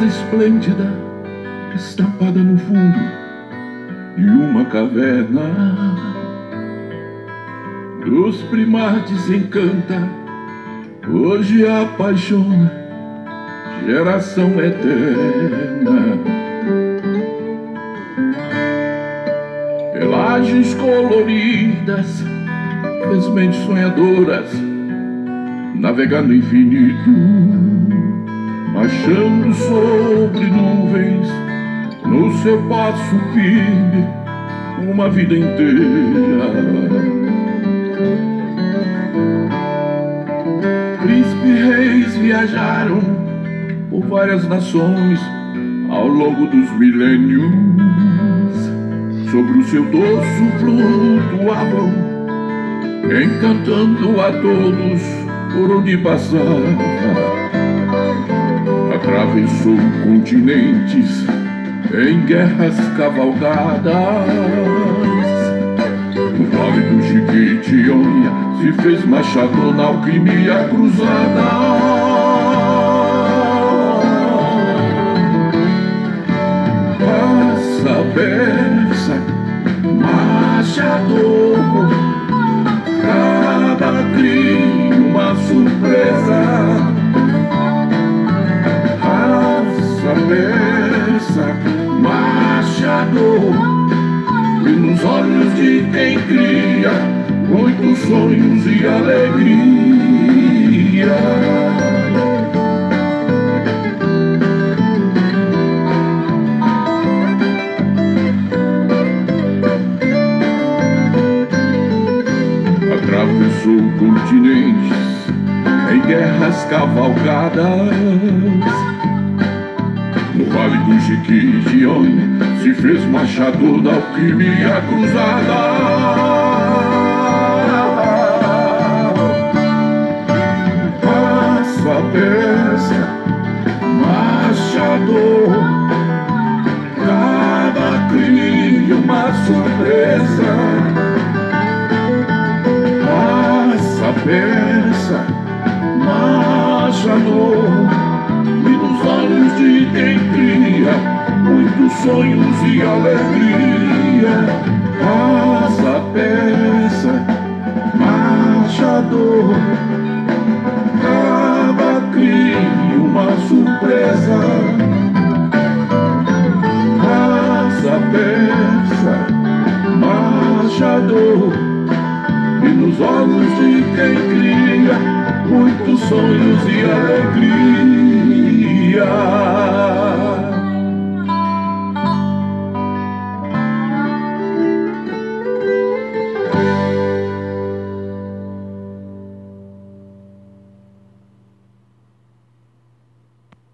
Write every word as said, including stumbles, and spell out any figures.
natureza esplêndida, estampada no fundo de uma caverna. Dos primates encanta, hoje apaixona, geração eterna. Pelagens coloridas, felizmente sonhadoras, navegando no infinito, marchando sobre nuvens, no seu passo firme, uma vida inteira. Príncipes reis viajaram por várias nações ao longo dos milênios. Sobre o seu dorso flutuavam, encantando a todos por onde passava. Atravessou continentes em guerras cavalgadas. No vale do Jequitinhonha se fez machador na alquimia cruzada. Passa, peça, machador, cada cria uma surpresa. Passa, peça, machador, e nos olhos de quem cria muitos sonhos e alegria. Atravessou continentes em guerras cavalgadas. No vale do Jequitinhonha se fez machador da alquimia cruzada. Passa, peça, machador, cada cria uma surpresa. Passa, peça, machador, e nos olhos de quem cria muitos sonhos e alegria. Passa, peça, machador, cada cria uma surpresa. Passa, peça, machador, e nos olhos de quem cria muitos sonhos e alegria.